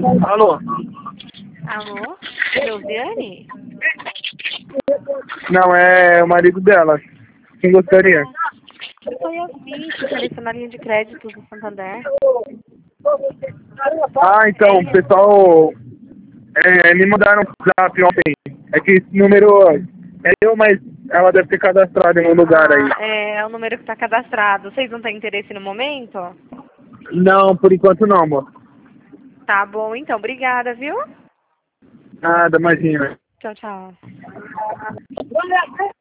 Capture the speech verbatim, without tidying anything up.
Alô? Alô? Josiane? Não, é o marido dela. Quem gostaria? Eu sou Yasmin, especialista na linha de crédito do Santander. Ah, então, o pessoal é, me mandaram um zap ontem. É que esse número é eu, mas ela deve ter cadastrado em um lugar aí. Ah, é, é o número que está cadastrado. Vocês não têm interesse no momento? Não, por enquanto não, amor. Tá bom, então. Obrigada, viu? Nada, imagina. Tchau, tchau.